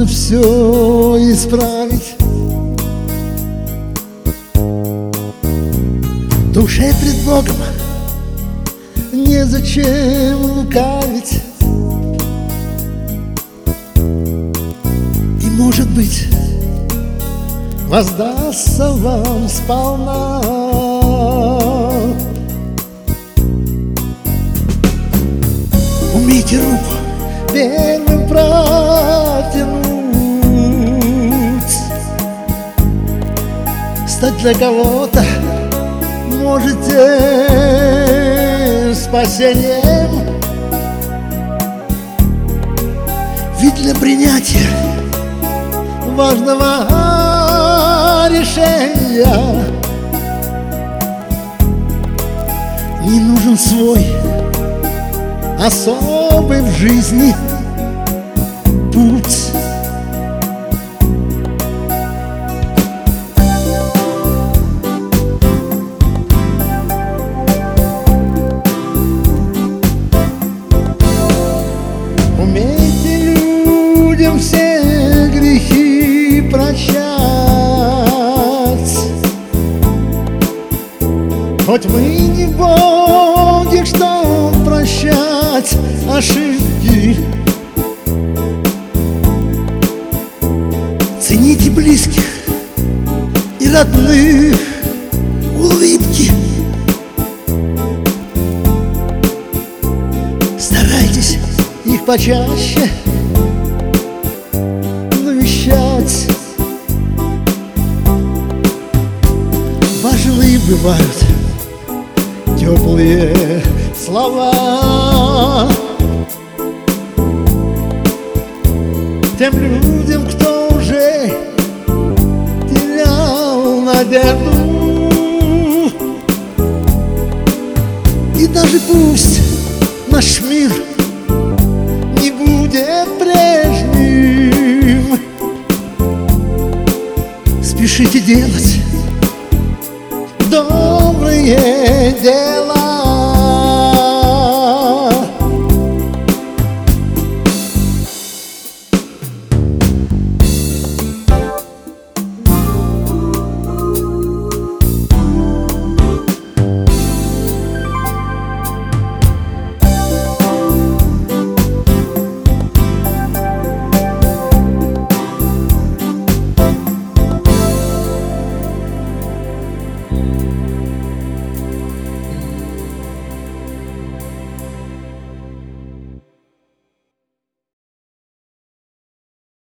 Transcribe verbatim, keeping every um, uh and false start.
можно все исправить. Душе пред Богом незачем лукавить. И, может быть, воздастся вам сполна. Умейте руку первым протянуть. Стать для кого-то можете спасением. Ведь для принятия важного решения не нужен свой особый в жизни путь. Умейте людям все грехи прощать. Хоть вы не боги, что прощать ошибки. Цените близких и родных улыбки. Старайтесь их почаще навещать. Важны бывают теплые слова тем людям, кто уже терял надежду. И даже пусть наш мир не будет прежним, спешите делать добрые дела.